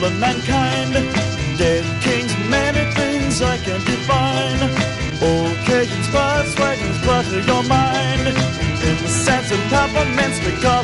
of mankind. Dead kings, many things I can't define. Occasions, but wagons clutter your mind. In the sense of peppermints, because